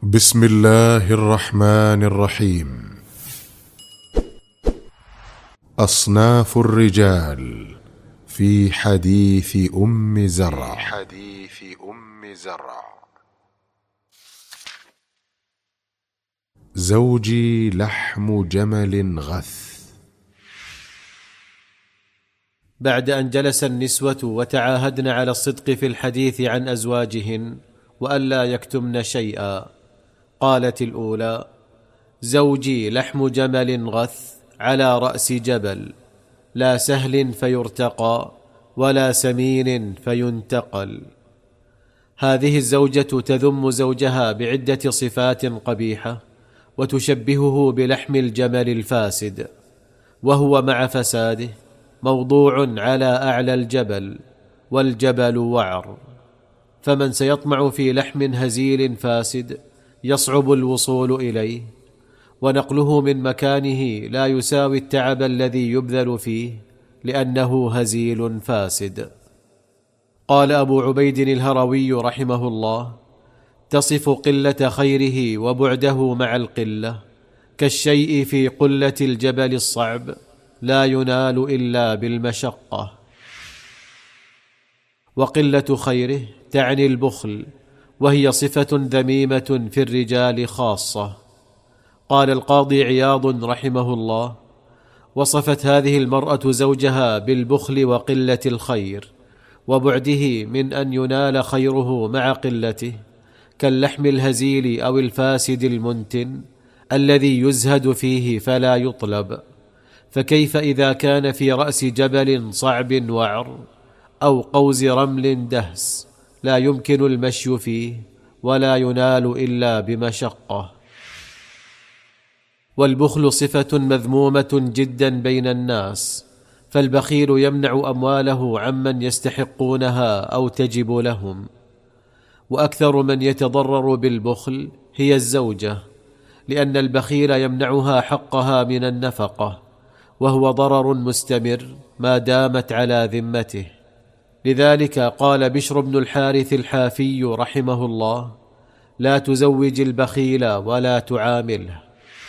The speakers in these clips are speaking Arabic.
بسم الله الرحمن الرحيم. أصناف الرجال في حديث أم زرع. زوجي لحم جمل غث. بعد أن جلس النسوة وتعاهدن على الصدق في الحديث عن أزواجهن وألا يكتمن شيئا، قالت الأولى: زوجي لحم جمل غث على رأس جبل، لا سهل فيرتقى ولا سمين فينتقل. هذه الزوجة تذم زوجها بعدة صفات قبيحة وتشبهه بلحم الجمل الفاسد، وهو مع فساده موضوع على أعلى الجبل، والجبل وعر، فمن سيطمع في لحم هزيل فاسد يصعب الوصول إليه، ونقله من مكانه لا يساوي التعب الذي يبذل فيه لأنه هزيل فاسد. قال أبو عبيد الهروي رحمه الله: تصف قلة خيره وبعده مع القلة كالشيء في قلة الجبل الصعب لا ينال إلا بالمشقة. وقلة خيره تعني البخل، وهي صفة ذميمة في الرجال خاصة. قال القاضي عياض رحمه الله: وصفت هذه المرأة زوجها بالبخل وقلة الخير وبعده من أن ينال خيره مع قلته، كاللحم الهزيل أو الفاسد المنتن الذي يزهد فيه فلا يطلب، فكيف إذا كان في رأس جبل صعب وعر أو قوز رمل دهس لا يمكن المشي فيه ولا ينال إلا بمشقة. والبخل صفة مذمومة جدا بين الناس، فالبخيل يمنع أمواله عمن يستحقونها أو تجب لهم. وأكثر من يتضرر بالبخل هي الزوجة، لأن البخيل يمنعها حقها من النفقة، وهو ضرر مستمر ما دامت على ذمته. لذلك قال بشر بن الحارث الحافي رحمه الله: لا تزوج البخيل ولا تعامله.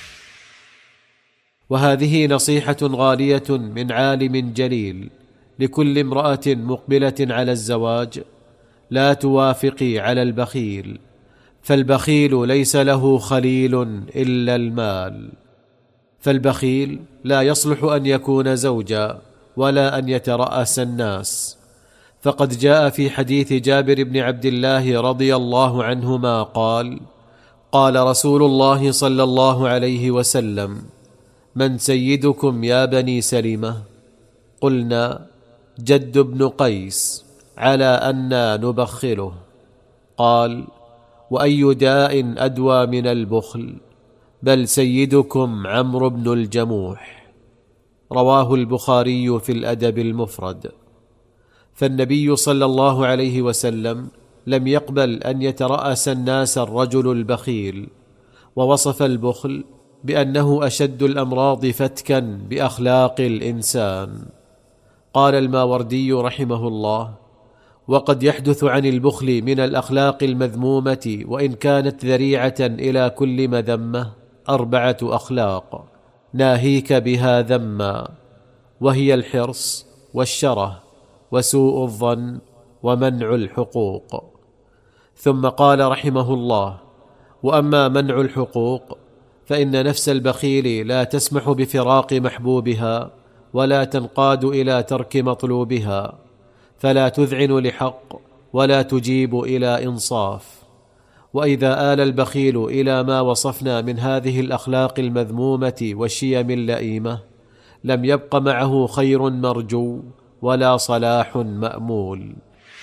وهذه نصيحة غالية من عالم جليل لكل امرأة مقبلة على الزواج: لا توافقي على البخيل، فالبخيل ليس له خليل إلا المال. فالبخيل لا يصلح أن يكون زوجا ولا أن يترأس الناس، فقد جاء في حديث جابر بن عبد الله رضي الله عنهما قال: قال رسول الله صلى الله عليه وسلم: من سيدكم يا بني سلمة؟ قلنا: جد بن قيس، على أننا نبخله. قال: وأي داء أدوى من البخل؟ بل سيدكم عمرو بن الجموح. رواه البخاري في الأدب المفرد. فالنبي صلى الله عليه وسلم لم يقبل أن يترأس الناس الرجل البخيل، ووصف البخل بأنه أشد الأمراض فتكا بأخلاق الإنسان. قال الماوردي رحمه الله: وقد يحدث عن البخل من الأخلاق المذمومة وإن كانت ذريعة إلى كل مذمة 4 أخلاق ناهيك بها ذما، وهي الحرص والشره وسوء الظن ومنع الحقوق. ثم قال رحمه الله: وأما منع الحقوق فإن نفس البخيل لا تسمح بفراق محبوبها ولا تنقاد إلى ترك مطلوبها، فلا تذعن لحق ولا تجيب إلى إنصاف. وإذا آل البخيل إلى ما وصفنا من هذه الأخلاق المذمومة والشيم اللئيمة لم يبق معه خير مرجو ولا صلاح مأمول.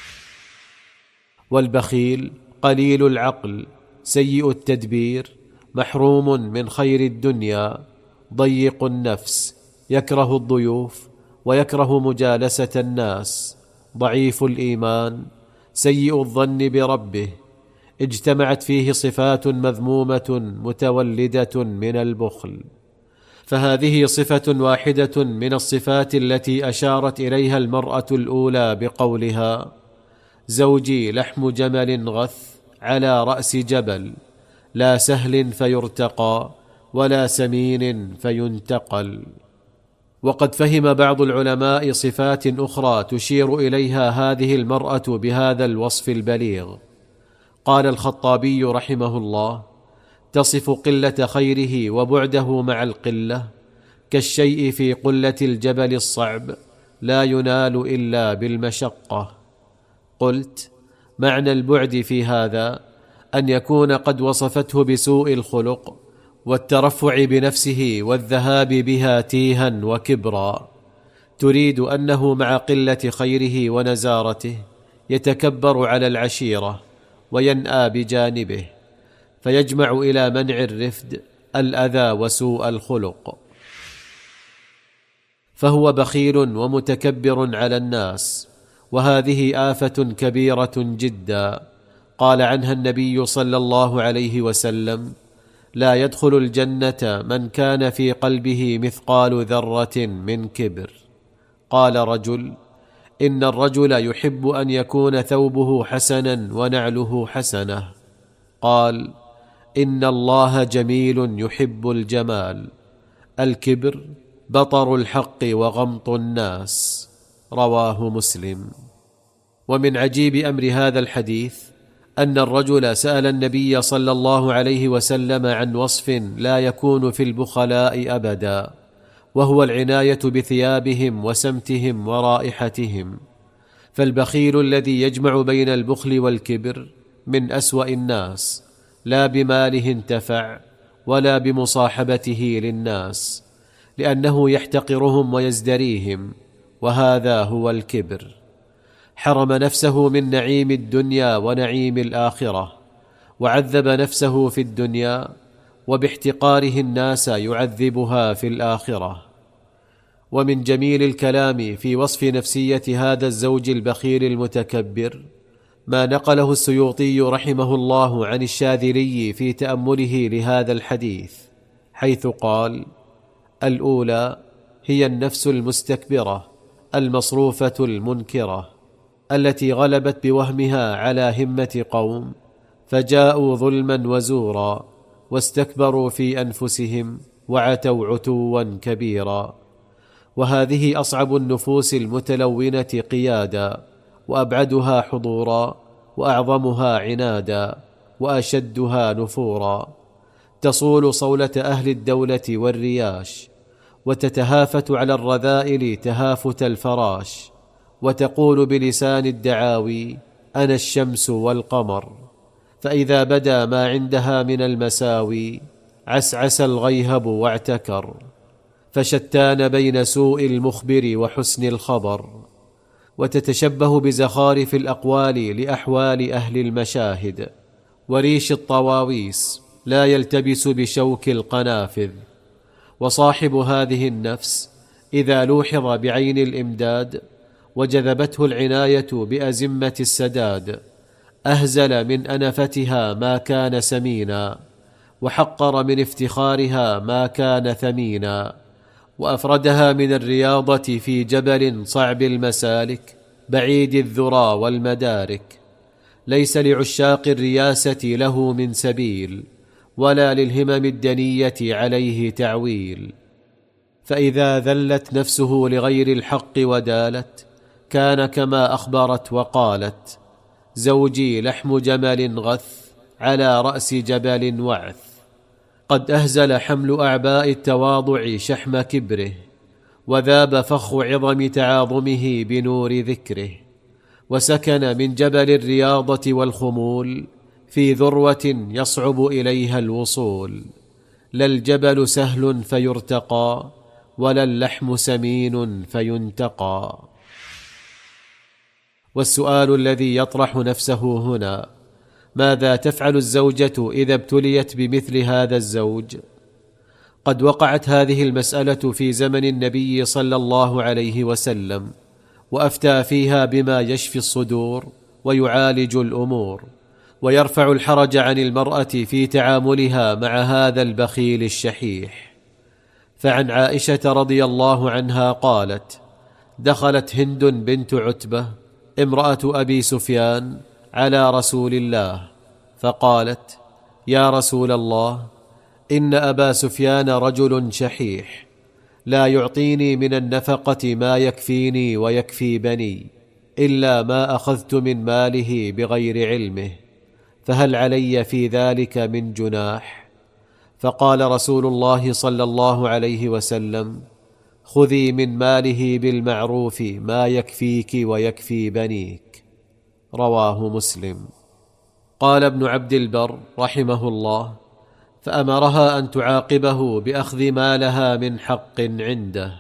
والبخيل قليل العقل سيء التدبير، محروم من خير الدنيا، ضيق النفس، يكره الضيوف ويكره مجالسة الناس، ضعيف الإيمان، سيء الظن بربه. اجتمعت فيه صفات مذمومة متولدة من البخل. فهذه صفة واحدة من الصفات التي أشارت إليها المرأة الأولى بقولها: زوجي لحم جمل غث على رأس جبل، لا سهل فيرتقى ولا سمين فينتقل. وقد فهم بعض العلماء صفات أخرى تشير إليها هذه المرأة بهذا الوصف البليغ. قال الخطابي رحمه الله: تصف قلة خيره وبعده مع القلة كالشيء في قلة الجبل الصعب لا ينال إلا بالمشقة. قلت: معنى البعد في هذا أن يكون قد وصفته بسوء الخلق والترفع بنفسه والذهاب بها تيها وكبرا، تريد أنه مع قلة خيره ونزارته يتكبر على العشيرة وينأى بجانبه، فيجمع إلى منع الرفد الأذى وسوء الخلق، فهو بخيل ومتكبر على الناس، وهذه آفة كبيرة جدا. قال عنها النبي صلى الله عليه وسلم: لا يدخل الجنة من كان في قلبه مثقال ذرة من كبر. قال رجل: إن الرجل يحب أن يكون ثوبه حسنا ونعله حسنة. قال: إن الله جميل يحب الجمال. الكبر بطر الحق وغمط الناس. رواه مسلم. ومن عجيب أمر هذا الحديث أن الرجل سأل النبي صلى الله عليه وسلم عن وصف لا يكون في البخلاء أبدا، وهو العناية بثيابهم وسمتهم ورائحتهم. فالبخيل الذي يجمع بين البخل والكبر من أسوأ الناس، لا بماله انتفع ولا بمصاحبته للناس، لأنه يحتقرهم ويزدريهم، وهذا هو الكبر. حرم نفسه من نعيم الدنيا ونعيم الآخرة، وعذب نفسه في الدنيا، وباحتقاره الناس يعذبها في الآخرة. ومن جميل الكلام في وصف نفسية هذا الزوج البخيل المتكبر ما نقله السيوطي رحمه الله عن الشاذلي في تأمله لهذا الحديث، حيث قال: الأولى هي النفس المستكبرة المصروفة المنكرة، التي غلبت بوهمها على همة قوم فجاءوا ظلما وزورا واستكبروا في أنفسهم وعتوا عتوا كبيرا. وهذه أصعب النفوس المتلونة قيادا، وأبعدها حضورا، وأعظمها عنادا، وأشدها نفورا. تصول صولة أهل الدولة والرياش، وتتهافت على الرذائل تهافت الفراش، وتقول بلسان الدعاوي: أنا الشمس والقمر. فإذا بدا ما عندها من المساوي عسعس الغيهب واعتكر. فشتان بين سوء المخبر وحسن الخبر. وتتشبه بزخارف الأقوال لأحوال أهل المشاهد، وريش الطواويس لا يلتبس بشوك القنافذ. وصاحب هذه النفس إذا لوحظ بعين الإمداد وجذبته العناية بأزمة السداد، أهزل من أنفتها ما كان سمينا، وحقر من افتخارها ما كان ثمينا، وأفردها من الرياضة في جبل صعب المسالك بعيد الذرى والمدارك. ليس لعشاق الرياسة له من سبيل، ولا للهمم الدنية عليه تعويل. فإذا ذلت نفسه لغير الحق ودالت، كان كما أخبرت وقالت: زوجي لحم جمل غث على رأس جبل وعث. قد أهزل حمل أعباء التواضع شحم كبره، وذاب فخ عظم تعاظمه بنور ذكره. وسكن من جبل الرياضة والخمول في ذروة يصعب إليها الوصول. لا الجبل سهل فيرتقى، ولا اللحم سمين فينتقى. والسؤال الذي يطرح نفسه هنا: ماذا تفعل الزوجة إذا ابتليت بمثل هذا الزوج؟ قد وقعت هذه المسألة في زمن النبي صلى الله عليه وسلم، وأفتى فيها بما يشفي الصدور ويعالج الأمور، ويرفع الحرج عن المرأة في تعاملها مع هذا البخيل الشحيح. فعن عائشة رضي الله عنها قالت: دخلت هند بنت عتبة امرأة أبي سفيان على رسول الله، فقالت: يا رسول الله، إن أبا سفيان رجل شحيح، لا يعطيني من النفقة ما يكفيني ويكفي بني إلا ما أخذت من ماله بغير علمه، فهل علي في ذلك من جناح؟ فقال رسول الله صلى الله عليه وسلم: خذي من ماله بالمعروف ما يكفيك ويكفي بنيك. رواه مسلم. قال ابن عبد البر رحمه الله: فأمرها أن تعاقبه بأخذ ما لها من حق عنده،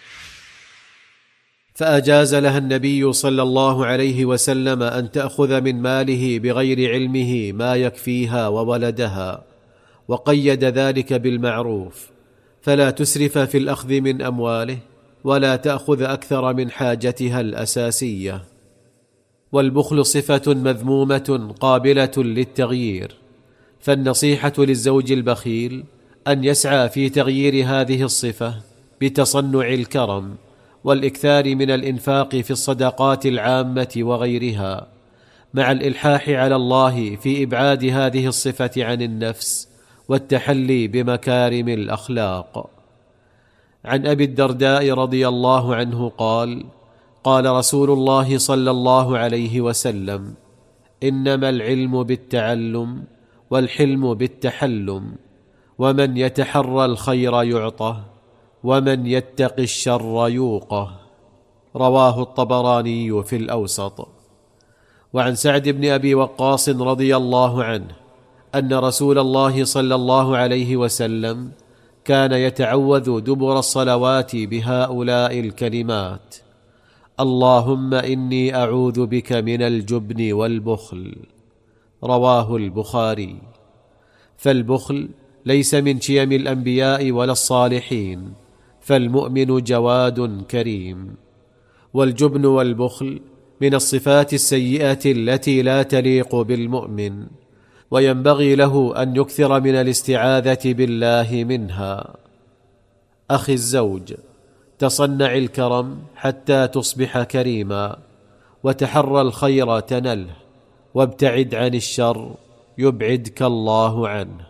فأجاز لها النبي صلى الله عليه وسلم أن تأخذ من ماله بغير علمه ما يكفيها وولدها، وقيد ذلك بالمعروف، فلا تسرف في الأخذ من أمواله، ولا تأخذ أكثر من حاجتها الأساسية. والبخل صفة مذمومة قابلة للتغيير، فالنصيحة للزوج البخيل أن يسعى في تغيير هذه الصفة بتصنع الكرم والإكثار من الإنفاق في الصدقات العامة وغيرها، مع الإلحاح على الله في إبعاد هذه الصفة عن النفس والتحلي بمكارم الأخلاق. عن أبي الدرداء رضي الله عنه قال: قال رسول الله صلى الله عليه وسلم: إنما العلم بالتعلم، والحلم بالتحلم، ومن يتحرى الخير يعطه، ومن يتق الشر يوقه. رواه الطبراني في الأوسط. وعن سعد بن أبي وقاص رضي الله عنه أن رسول الله صلى الله عليه وسلم كان يتعوذ دبر الصلوات بهؤلاء الكلمات: اللهم إني أعوذ بك من الجبن والبخل. رواه البخاري. فالبخل ليس من شيم الأنبياء ولا الصالحين، فالمؤمن جواد كريم. والجبن والبخل من الصفات السيئة التي لا تليق بالمؤمن، وينبغي له أن يكثر من الاستعاذة بالله منها. أخي الزوج، تصنع الكرم حتى تصبح كريما، وتحرى الخير تنله، وابتعد عن الشر يبعدك الله عنه.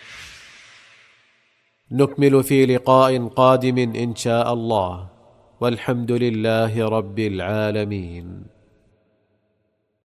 نكمل في لقاء قادم إن شاء الله، والحمد لله رب العالمين.